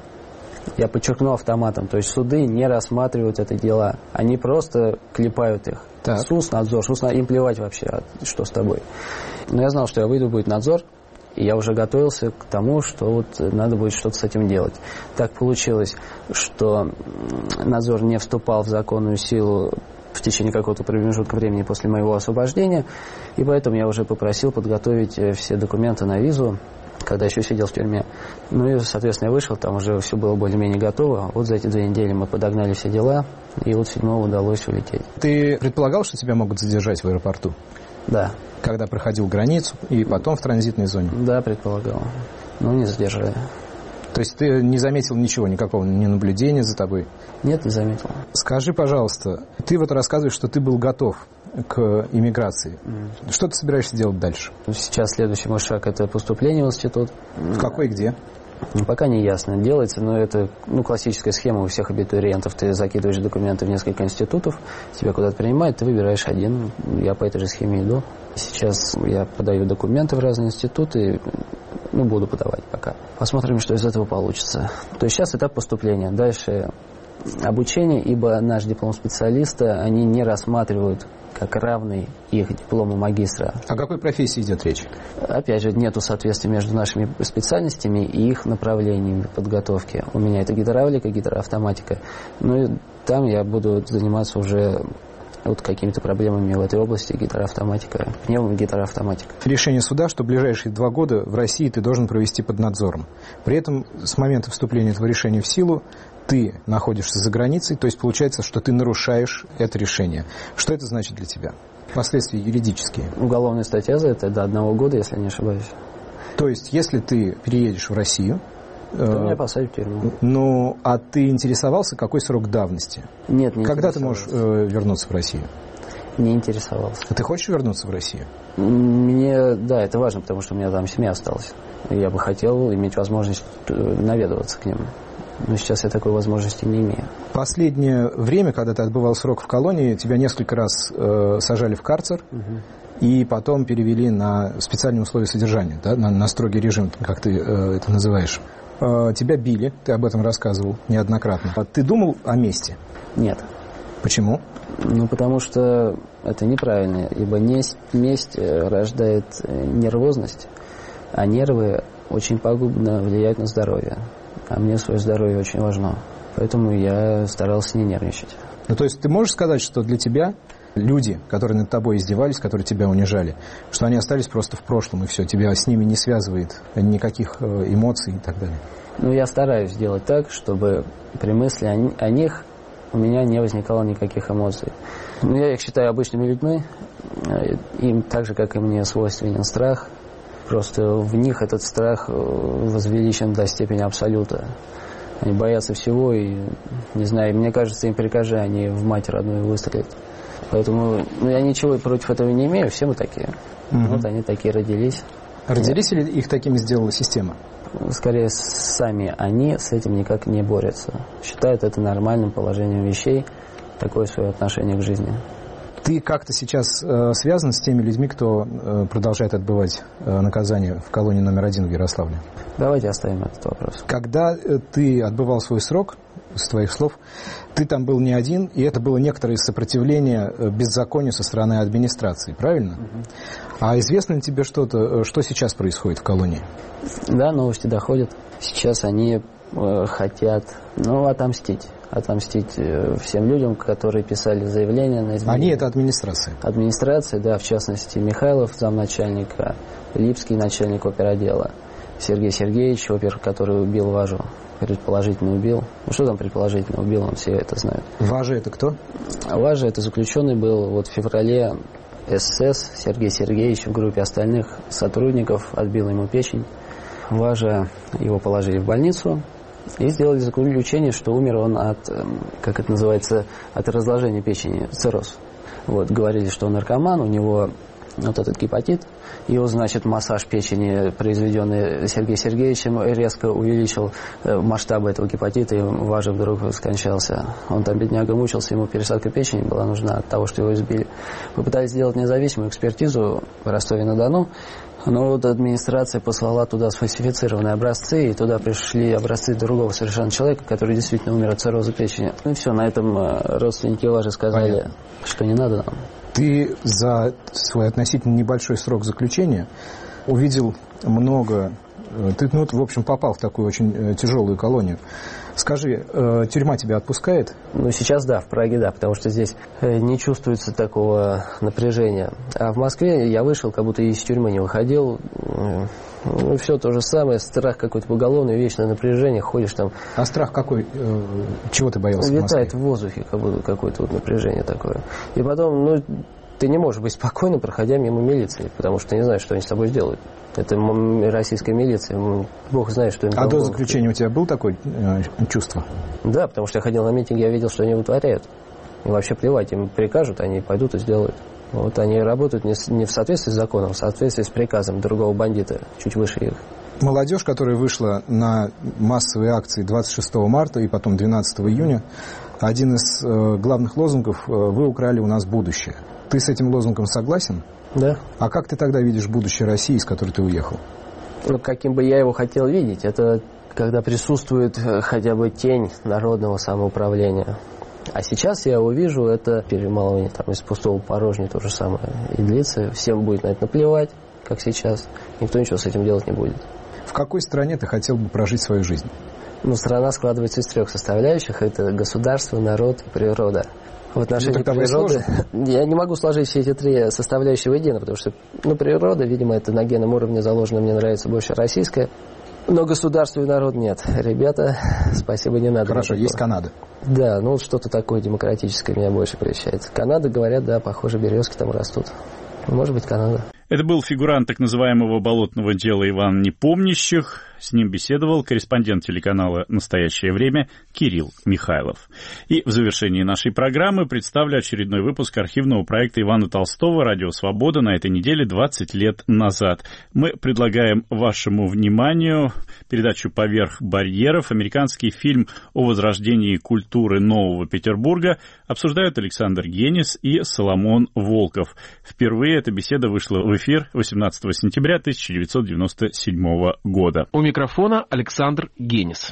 Я подчеркну автоматом. То есть суды не рассматривают это дела. Они просто клепают их. Так. СУС, надзор. СУС, им плевать вообще, что с тобой. Но я знал, что я выйду, будет надзор. И я уже готовился к тому, что вот надо будет что-то с этим делать. Так получилось, что надзор не вступал в законную силу в течение какого-то промежутка времени после моего освобождения. И поэтому я уже попросил подготовить все документы на визу, когда еще сидел в тюрьме. Ну и, соответственно, я вышел, там уже все было более-менее готово. Вот за эти две недели мы подогнали все дела, и вот седьмого удалось улететь. Ты предполагал, что тебя могут задержать в аэропорту? Да. Когда проходил границу и потом в транзитной зоне? Да, предполагал. Но не задержали. То есть ты не заметил ничего, никакого ни наблюдения за тобой? Нет, не заметил. Скажи, пожалуйста, ты вот рассказываешь, что ты был готов к иммиграции. Mm. Что ты собираешься делать дальше? Сейчас следующий мой шаг – это поступление в институт. В какой и где? Пока не ясно. Делается, но это ну, классическая схема у всех абитуриентов. Ты закидываешь документы в несколько институтов, тебя куда-то принимают, ты выбираешь один. Я по этой же схеме иду. Сейчас я подаю документы в разные институты, ну, буду подавать пока. Посмотрим, что из этого получится. То есть сейчас этап поступления. Дальше обучение, ибо наш диплом специалиста они не рассматривают как равный их диплому магистра. О какой профессии идет речь? Опять же, нету соответствия между нашими специальностями и их направлениями подготовки. У меня это гидравлика, гидроавтоматика. Ну и там я буду заниматься уже вот какими-то проблемами в этой области, гидроавтоматика, пневмогидроавтоматика. Решение суда, что в ближайшие два года в России ты должен провести под надзором. При этом с момента вступления этого решения в силу ты находишься за границей, то есть получается, что ты нарушаешь это решение. Что это значит для тебя? Последствия юридические. Уголовная статья за это до одного года, если я не ошибаюсь. То есть, если ты переедешь в Россию, то э, меня посадят в тюрьму. Ну, а ты интересовался, какой срок давности? Нет, не Когда ты можешь э, вернуться в Россию? Не интересовался. А ты хочешь вернуться в Россию? Мне, да, это важно, потому что у меня там семья осталась. Я бы хотел иметь возможность наведываться к ним. Но сейчас я такой возможности не имею. Последнее время, когда ты отбывал срок в колонии, тебя несколько раз э, сажали в карцер, угу. и потом перевели на специальные условия содержания, да, на, на строгий режим, как ты э, это называешь. Э, тебя били, ты об этом рассказывал неоднократно. Ты думал о мести? Нет. Почему? Ну, потому что это неправильно, ибо месть, месть рождает нервозность, а нервы очень пагубно влияют на здоровье. А мне свое здоровье очень важно. Поэтому я старался не нервничать. Ну, то есть ты можешь сказать, что для тебя люди, которые над тобой издевались, которые тебя унижали, что они остались просто в прошлом, и все, тебя с ними не связывает никаких эмоций и так далее? Ну, я стараюсь сделать так, чтобы при мысли о, о них у меня не возникало никаких эмоций. Ну, я их считаю обычными людьми. Им так же, как и мне, свойственен страх. Просто в них этот страх возвеличен до степени абсолюта. Они боятся всего, и, не знаю, мне кажется, им прикажи, они в мать родную выстрелят. Поэтому ну, я ничего против этого не имею, все мы такие. Угу. Вот они такие родились. Родились или их такими сделала система? Скорее, сами они с этим никак не борются. Считают это нормальным положением вещей, такое свое отношение к жизни. Ты как-то сейчас э, связан с теми людьми, кто э, продолжает отбывать э, наказание в колонии номер один в Ярославле? Давайте оставим этот вопрос. Когда э, ты отбывал свой срок, с твоих слов, ты там был не один, и это было некоторое сопротивление э, беззаконию со стороны администрации, правильно? Угу. А известно ли тебе что-то, что сейчас происходит в колонии? Да, новости доходят. Сейчас они э, хотят, ну, отомстить. отомстить всем людям, которые писали заявления на изменение. Они — это администрация? Администрация, да, в частности, Михайлов, замначальника, Липский, начальник оперотдела, Сергей Сергеевич, опер, который убил Важу, предположительно убил. Ну, что там предположительно убил, он все это знает. Важа — это кто? Важа — это заключенный был вот в феврале СС, Сергей Сергеевич в группе остальных сотрудников отбил ему печень. Важа его положили в больницу. И сделали заключение, что умер он от, как это называется, от разложения печени, цирроз. Вот, говорили, что он наркоман, у него вот этот гепатит. Его, значит, массаж печени, произведенный Сергеем Сергеевичем, резко увеличил масштабы этого гепатита, и Важа вдруг скончался. Он там, бедняга, мучился, ему пересадка печени была нужна от того, что его избили. Попытались сделать независимую экспертизу в Ростове-на-Дону, но вот администрация послала туда сфальсифицированные образцы, и туда пришли образцы другого совершенно человека, который действительно умер от цирроза печени. Ну и все, на этом родственники Важи сказали, понятно, что не надо нам. Ты за свой относительно небольшой срок заключения увидел много... Ты, ну, в общем, попал в такую очень тяжелую колонию. Скажи, э, тюрьма тебя отпускает? Ну, сейчас да, в Праге да, потому что здесь не чувствуется такого напряжения. А в Москве я вышел, как будто из тюрьмы не выходил. Ну, все то же самое, страх какой-то уголовный, вечное напряжение, ходишь там. А страх какой? Э, чего ты боялся в Москве? Витает в воздухе, как будто какое-то вот напряжение такое. И потом, ну, ты не можешь быть спокойным, проходя мимо милиции, потому что ты не знаешь, что они с тобой сделают. Это российская милиция, Бог знает, что им... А до заключения у тебя было такое э, чувство? Да, потому что я ходил на митинги, я видел, что они вытворяют. И вообще плевать, им прикажут, они пойдут и сделают. Вот они работают не, не в соответствии с законом, а в соответствии с приказом другого бандита, чуть выше их. Молодежь, которая вышла на массовые акции двадцать шестого марта и потом двенадцатого июня, один из э, главных лозунгов э, «Вы украли у нас будущее». Ты с этим лозунгом согласен? Да. А как ты тогда видишь будущее России, из которой ты уехал? Ну, каким бы я его хотел видеть, это когда присутствует хотя бы тень народного самоуправления. А сейчас я увижу это перемалывание там, из пустого в порожнее, то же самое и длится. Всем будет на это наплевать, как сейчас. Никто ничего с этим делать не будет. В какой стране ты хотел бы прожить свою жизнь? Ну, страна складывается из трех составляющих. Это государство, народ и природа. В отношении ну, природы я не могу сложить все эти три составляющие воедино, потому что, ну, природа, видимо, это на генном уровне заложено, мне нравится больше российская, но государство и народ нет. Ребята, спасибо, не надо. Хорошо, есть Канада. Да, ну, что-то такое демократическое меня больше прельщает. Канада, говорят, да, похоже, березки там растут. Может быть, Канада. Это был фигурант так называемого болотного дела Иван Непомнящих. С ним беседовал корреспондент телеканала «Настоящее время» Кирилл Михайлов. И в завершении нашей программы представлю очередной выпуск архивного проекта Ивана Толстого «Радио Свобода» на этой неделе двадцать лет назад. Мы предлагаем вашему вниманию передачу «Поверх барьеров». Американский фильм о возрождении культуры Нового Петербурга обсуждают Александр Генис и Соломон Волков. Впервые эта беседа вышла в эфир восемнадцатого сентября тысяча девятьсот девяносто седьмого года. У микрофона Александр Генис.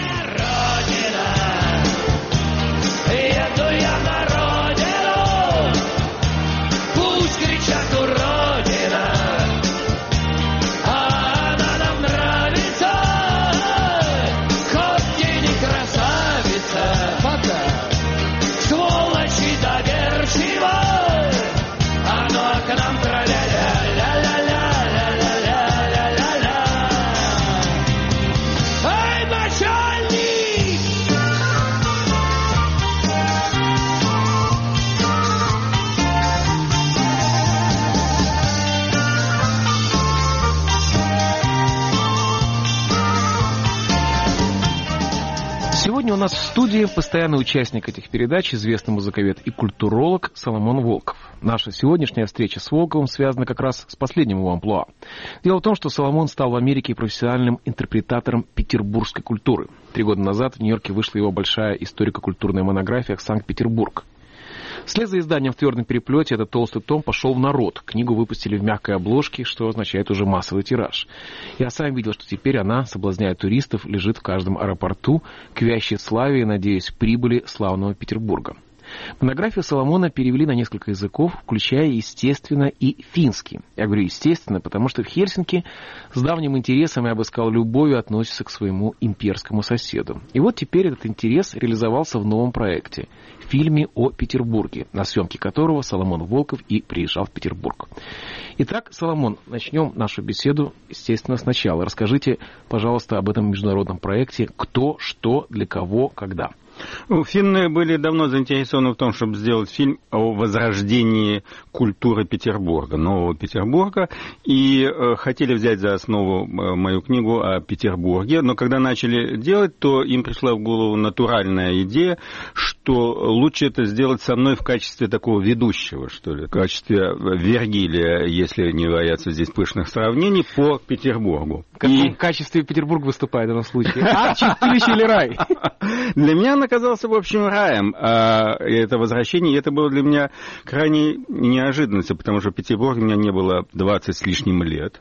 Сегодня у нас в студии постоянный участник этих передач, известный музыковед и культуролог Соломон Волков. Наша сегодняшняя встреча с Волковым связана как раз с последним его амплуа. Дело в том, что Соломон стал в Америке профессиональным интерпретатором петербургской культуры. Три года назад в Нью-Йорке вышла его большая историко-культурная монография «Санкт-Петербург». Вслед за изданием в твердом переплете этот толстый том пошел в народ. Книгу выпустили в мягкой обложке, что означает уже массовый тираж. Я сам видел, что теперь она, соблазняя туристов, лежит в каждом аэропорту к вящей славе и, надеюсь, прибыли славного Петербурга. Монографию Соломона перевели на несколько языков, включая, естественно, и финский. Я говорю «естественно», потому что в Хельсинки с давним интересом, я бы сказал, любовью относится к своему имперскому соседу. И вот теперь этот интерес реализовался в новом проекте – фильме о Петербурге, на съемки которого Соломон Волков и приезжал в Петербург. Итак, Соломон, начнем нашу беседу, естественно, сначала. Расскажите, пожалуйста, об этом международном проекте. Кто, что, для кого, когда? Финны были давно заинтересованы в том, чтобы сделать фильм о возрождении культуры Петербурга, Нового Петербурга, и э, хотели взять за основу э, мою книгу о Петербурге, но когда начали делать, то им пришла в голову натуральная идея, что лучше это сделать со мной в качестве такого ведущего, что ли, в качестве Вергилия, если не бояться здесь пышных сравнений, по Петербургу. В каком и... качестве Петербург выступает в данном случае? А, чистилище или рай? Для меня он оказался, в общем, раем. А это возвращение, и это было для меня крайне неожиданностью, потому что в Петербурге у меня не было двадцать с лишним лет.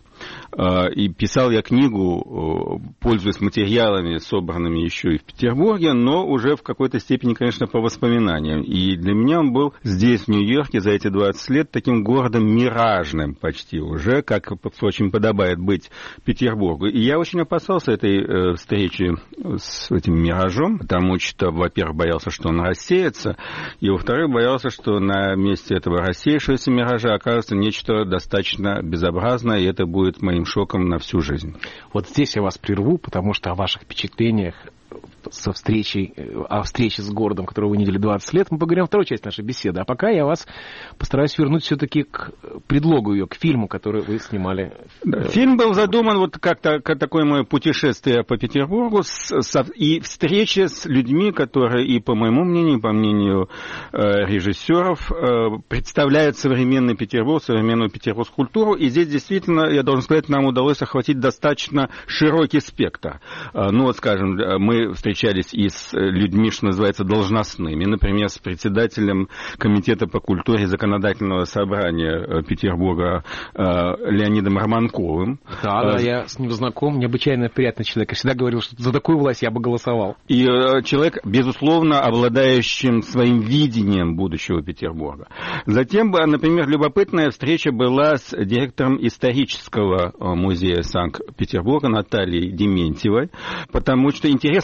И писал я книгу, пользуясь материалами, собранными еще и в Петербурге, но уже в какой-то степени, конечно, по воспоминаниям. И для меня он был здесь, в Нью-Йорке, за эти двадцать лет таким городом миражным почти уже, как, впрочем, подобает быть Петербургу. И я очень опасался этой э, встречи с этим миражом, потому что, во-первых, боялся, что он рассеется, и, во-вторых, боялся, что на месте этого рассеявшегося миража окажется нечто достаточно безобразное, и это будет моим шоком на всю жизнь. Вот здесь я вас прерву, потому что о ваших впечатлениях со встречей, о встрече с городом, которого вы не видели двадцать лет, мы поговорим во второй части нашей беседы. А пока я вас постараюсь вернуть все-таки к предлогу ее, к фильму, который вы снимали. Да, фильм был задуман вот как-то, как такое мое путешествие по Петербургу с, с, и встреча с людьми, которые, и по моему мнению, и по мнению э, режиссеров, э, представляют современный Петербург, современную петербургскую культуру. И здесь действительно, я должен сказать, нам удалось охватить достаточно широкий спектр. Э, ну вот, скажем, мы встречались и с людьми, что называется, должностными. Например, с председателем Комитета по культуре Законодательного собрания Петербурга Леонидом Романковым. Да, да, я с ним знаком, необычайно приятный человек. Я всегда говорил, что за такую власть я бы голосовал. И человек, безусловно, обладающим своим видением будущего Петербурга. Затем, например, любопытная встреча была с директором исторического музея Санкт-Петербурга Натальей Дементьевой, потому что интерес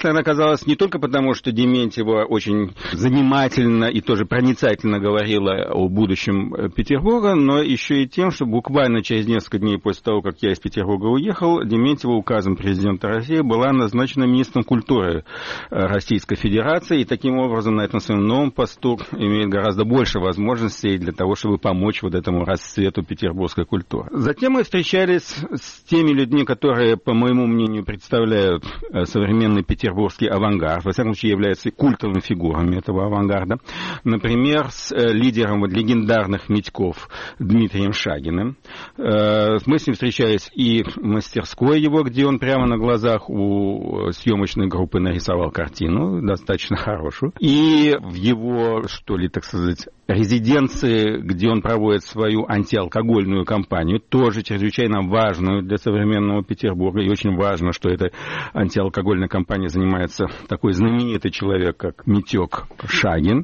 прекрасной она казалась не только потому, что Дементьева очень занимательно и тоже проницательно говорила о будущем Петербурга, но еще и тем, что буквально через несколько дней после того, как я из Петербурга уехал, Дементьева указом президента России была назначена министром культуры Российской Федерации, и таким образом на этом своем новом посту имеет гораздо больше возможностей для того, чтобы помочь вот этому расцвету петербургской культуры. Затем мы встречались с теми людьми, которые, по моему мнению, представляют современный петербургский авангард, во всяком случае являются культовыми фигурами этого авангарда. Например, с лидером вот легендарных Митьков Дмитрием Шагиным. Мы с ним встречались и в мастерской его, где он прямо на глазах у съемочной группы нарисовал картину, достаточно хорошую. И в его, что ли, так сказать, резиденции, где он проводит свою антиалкогольную кампанию, тоже чрезвычайно важную для современного Петербурга. И очень важно, что эта антиалкогольная кампания занимается такой знаменитый человек, как Митек Шагин.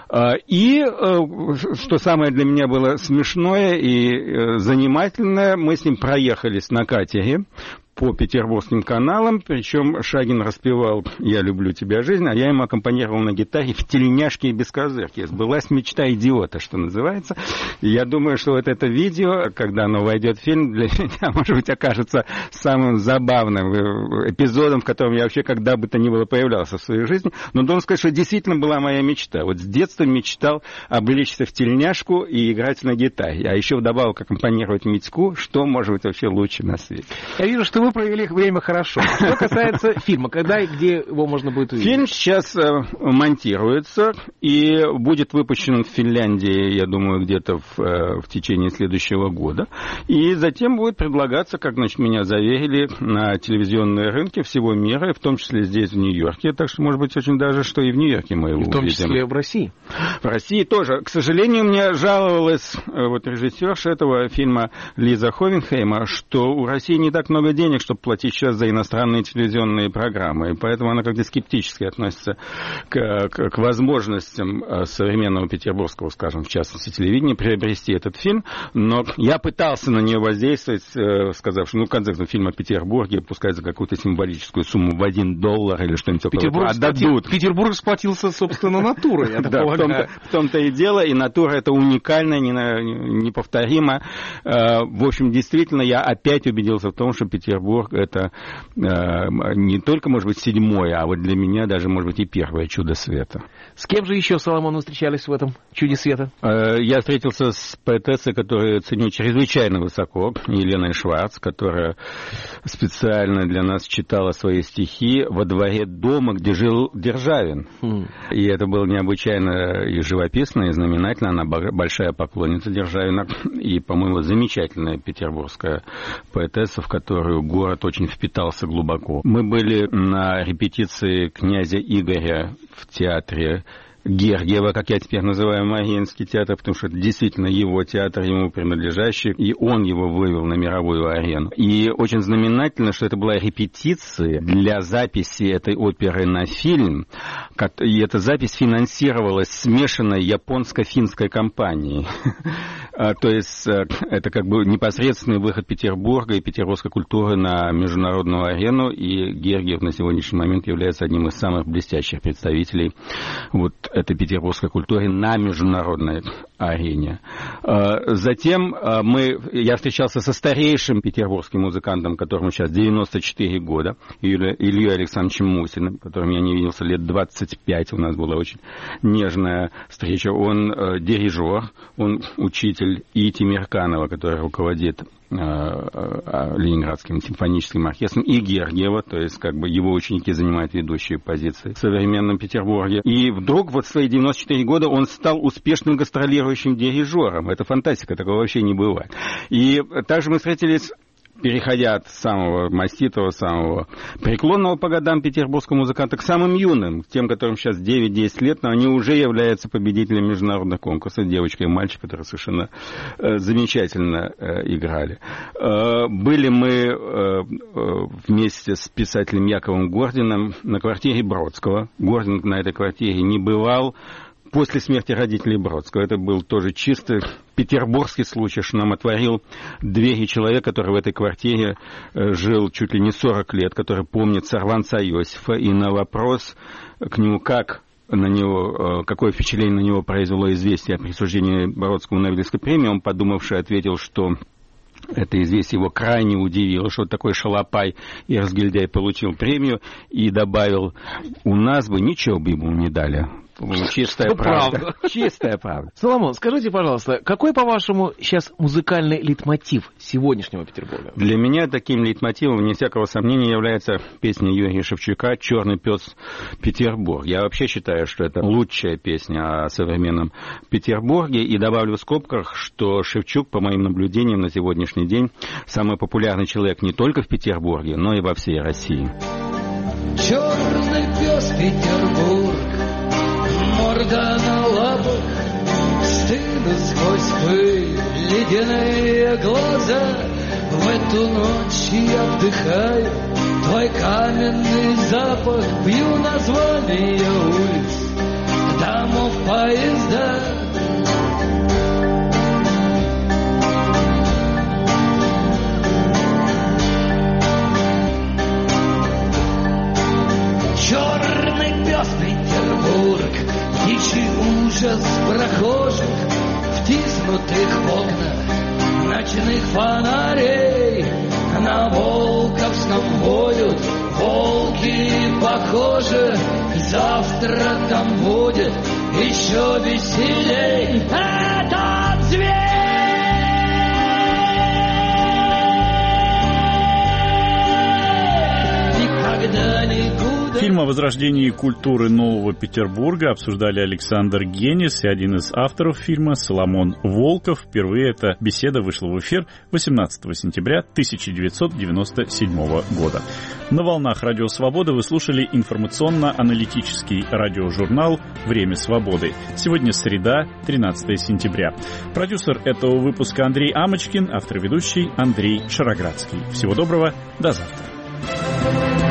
И, что самое для меня было смешное и занимательное, мы с ним проехались на катере по петербургским каналам, причем Шагин распевал «Я люблю тебя, жизнь», а я ему аккомпанировал на гитаре в тельняшке и без козырки. Сбылась мечта идиота, что называется. И я думаю, что вот это видео, когда оно войдет в фильм, для меня, может быть, окажется самым забавным эпизодом, в котором я вообще когда бы то ни было появлялся в своей жизни. Но должен сказать, что действительно была моя мечта. Вот с детства мечтал облечься в тельняшку и играть на гитаре. А еще вдобавок аккомпанировать Митьку, что может быть вообще лучше на свете. Я вижу, что вы провели время хорошо. Что касается фильма, когда и где его можно будет увидеть? Фильм сейчас э, монтируется и будет выпущен в Финляндии, я думаю, где-то в, э, в течение следующего года. И затем будет предлагаться, как, значит, меня заверили, на телевизионные рынки всего мира, в том числе здесь, в Нью-Йорке. Так что, может быть, очень даже, что и в Нью-Йорке мы его увидим. В том числе в России. В России тоже. К сожалению, мне жаловалась э, вот режиссерша этого фильма Лиза Ховенхейма, что у России не так много денег, чтобы платить сейчас за иностранные телевизионные программы. И поэтому она как-то скептически относится к, к, к возможностям современного петербургского, скажем, в частности, телевидения, приобрести этот фильм. Но я пытался на нее воздействовать, сказав, что, ну, в конце концов, фильм о Петербурге, пускай за какую-то символическую сумму в один доллар или что-нибудь такое отдадут. Петербург сплотился, собственно, натурой, я так полагаю. В том-то и дело, и натура это уникальная, неповторима. В общем, действительно, я опять убедился в том, что Петербург это э, не только, может быть, седьмое, а вот для меня даже, может быть, и первое чудо света. С кем же еще, Соломон, вы встречались в этом чуде света? Э, я встретился с поэтессой, которую ценю чрезвычайно высоко, Еленой Шварц, которая специально для нас читала свои стихи во дворе дома, где жил Державин. Mm. И это было необычайно и живописно, и знаменательно. Она большая поклонница Державина и, по-моему, замечательная петербургская поэтесса, в которую город очень впитался глубоко. Мы были на репетиции князя Игоря в театре Гергиева, как я теперь называю Мариинский театр, потому что это действительно его театр, ему принадлежащий, и он его вывел на мировую арену. И очень знаменательно, что это была репетиция для записи этой оперы на фильм, и эта запись финансировалась смешанной японско-финской компанией. То есть это как бы непосредственный выход Петербурга и петербургской культуры на международную арену, и Гергиев на сегодняшний момент является одним из самых блестящих представителей вот этой петербургской культуры на международной арене. Затем мы, я встречался со старейшим петербургским музыкантом, которому сейчас девяносто четыре года, Ильей Александровичем Мусиным, которым я не виделся лет двадцать пять, у нас была очень нежная встреча. Он дирижер, он учитель И. Тимирканова, который руководит Ленинградским симфоническим оркестром, и Гергиева, то есть как бы его ученики занимают ведущие позиции в современном Петербурге. И вдруг вот в свои девяносто четыре года он стал успешным гастролирующим дирижером. Это фантастика, такого вообще не бывает. И также мы встретились, переходя от самого маститого, самого преклонного по годам петербургского музыканта к самым юным, тем, которым сейчас девять-десять лет, но они уже являются победителями международных конкурсов, девочка и мальчик, которые совершенно э, замечательно э, играли. Э, были мы э, э, вместе с писателем Яковом Гординым на квартире Бродского. Гордин на этой квартире не бывал после смерти родителей Бродского. Это был тоже чисто петербургский случай, что нам отворил двери человек, который в этой квартире жил чуть ли не сорок лет, который помнит сорванца Иосифа, и на вопрос к нему, как на него, какое впечатление на него произвело известие о присуждении Бродскому Нобелевской премии, он, подумавший, ответил, что это известие его крайне удивило, что такой шалопай и разгильдяй получил премию, и добавил, у нас бы ничего бы ему не дали. Чистая ну, правда. правда. Чистая правда. Соломон, скажите, пожалуйста, какой, по-вашему, сейчас музыкальный лейтмотив сегодняшнего Петербурга? Для меня таким лейтмотивом, вне всякого сомнения, является песня Юрия Шевчука «Черный пес Петербург». Я вообще считаю, что это лучшая песня о современном Петербурге. И добавлю в скобках, что Шевчук, по моим наблюдениям на сегодняшний день, самый популярный человек не только в Петербурге, но и во всей России. Черный пес Петербург, морда на лапах, стыну сквозь пыль, ледяные глаза. В эту ночь я вдыхаю твой каменный запах, бью названия улиц, домов, поезда. Черный пес Петербург, птичий ужас прохожих, втиснутых в окна ночных фонарей. На Волковском воют волки, похоже, завтра там будет еще веселей. Этот зверь никогда никуда. Фильм о возрождении культуры Нового Петербурга обсуждали Александр Генис и один из авторов фильма Соломон Волков. Впервые эта беседа вышла в эфир восемнадцатого сентября тысяча девятьсот девяносто седьмого года. На волнах Радио Свобода вы слушали информационно-аналитический радиожурнал «Время свободы». Сегодня среда, тринадцатого сентября. Продюсер этого выпуска Андрей Амочкин, автор и ведущий Андрей Шароградский. Всего доброго, до завтра.